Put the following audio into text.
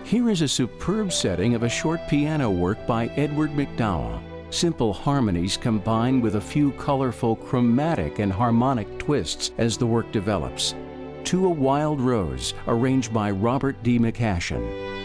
Here is a superb setting of a short piano work by Edward McDowell. Simple harmonies combine with a few colorful chromatic and harmonic twists as the work develops. To a Wild Rose, arranged by Robert D. McCashin.